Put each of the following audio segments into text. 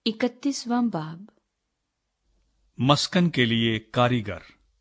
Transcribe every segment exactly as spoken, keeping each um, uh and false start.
इकतीसवां बाब। मस्कन के लिए कारीगर।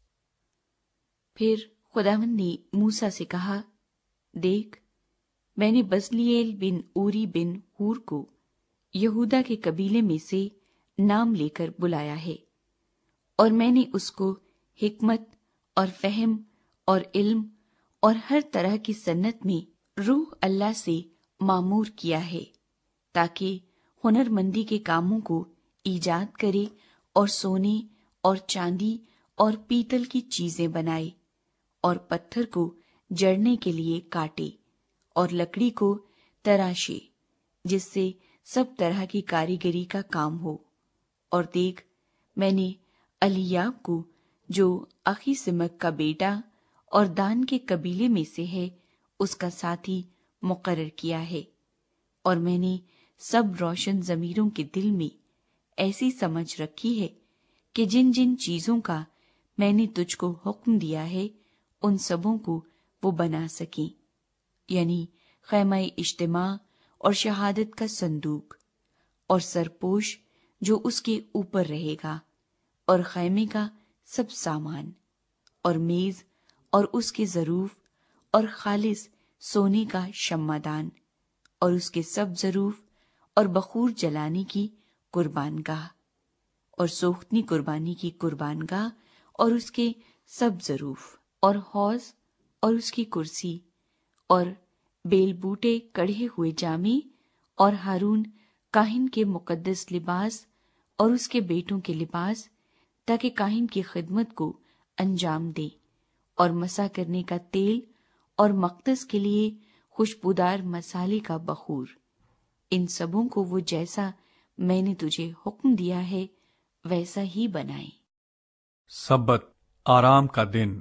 फिर खुदावंद ने मूसा से कहा, देख, मैंने बसलीएल बिन ऊरी बिन हूर को यहूदा के कबीले में से नाम लेकर बुलाया है, और मैंने उसको हिकमत और फहम और इल्म और हर तरह की सन्नत में रूह अल्लाह से मामूर किया है, ताकि हुनरमंदी के कामों को ईजाद करे और सोने और चांदी और पीतल की चीजें बनाए, और पत्थर को जड़ने के लिए काटे और लकड़ी को तराशे, जिससे सब तरह की कारीगरी का काम हो। और देख, मैंने अलियाब को, जो अखीसिमक का बेटा और दान के कबीले में से है, उसका साथी मुकर्रर किया है। और मैंने सब रोशन ज़मीरों के दिल में ऐसी समझ रखी है कि जिन जिन चीजों का मैंने तुझको हुक्म दिया है, उन सबों को वो बना सकें, यानी खैमा इज्तिमा और शहादत का संदूक और सरपोश जो उसके ऊपर रहेगा, और खैमे का सब सामान, और मेज और उसके ज़रूफ, और खालिस सोने का शम्मादान, और उसके सब ज़रूफ, और बखूर जलाने की कुर्बानगाह, और सोख्तनी कुर्बानी की कुर्बानगाह और उसके सब ज़रूफ, और हौज और उसकी कुर्सी, और बेलबूटे कढ़े हुए जामे, और हारून काहिन के मुकद्दस लिबास और उसके बेटों के लिबास, ताकि काहिन की खिदमत को अंजाम दे, और मसा करने का तेल, और मक़दस के लिए खुशबूदार मसाले का बखूर। इन सबों को वो जैसा मैंने तुझे हुक्म दिया है वैसा ही बनाए। सब्बत, आराम का दिन।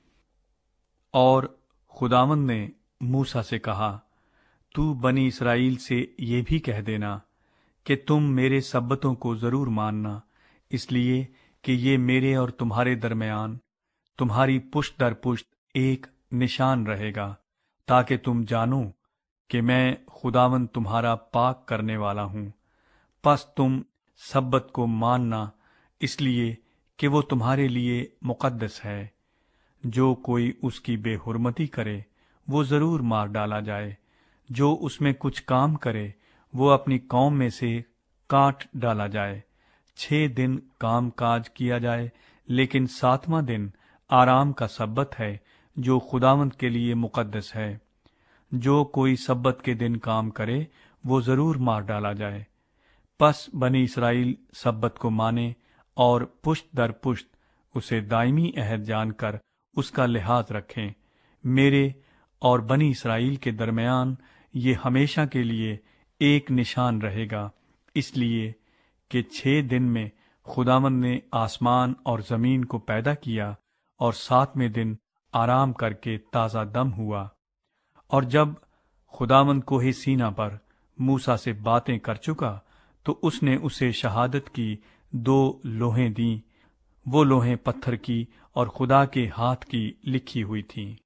और खुदावंद ने मूसा से कहा, तू बनी इसराइल से ये भी कह देना कि तुम मेरे सब्बतों को जरूर मानना, इसलिए कि ये मेरे और तुम्हारे दरमियान तुम्हारी पुश्त दर पुश्त एक निशान रहेगा, ताकि तुम जानो कि मैं खुदावंद तुम्हारा पाक करने वाला हूँ। पस तुम सब्बत को मानना, इसलिए कि वो तुम्हारे लिए मुकद्दस है। जो कोई उसकी बेहुरमती करे वो जरूर मार डाला जाए। जो उसमें कुछ काम करे वो अपनी कौम में से काट डाला जाए। छह दिन काम काज किया जाए, लेकिन सातवां दिन आराम का सब्बत है, जो खुदावंद के लिए मुकद्दस है। जो कोई सब्बत के दिन काम करे वो जरूर मार डाला जाए। पस बनी इसराइल सब्बत को माने और पुश्त दर पुश्त उसे दायमी अहद जानकर उसका लिहाज रखें। मेरे और बनी इसराइल के दरमियान ये हमेशा के लिए एक निशान रहेगा, इसलिए कि छह दिन में खुदावंद ने आसमान और जमीन को पैदा किया, और सातवें दिन आराम करके ताज़ा दम हुआ। और जब खुदावंद कोहे सीना पर मूसा से बातें कर चुका, तो उसने उसे शहादत की दो लोहें दी। वो लोहें पत्थर की और खुदा के हाथ की लिखी हुई थीं।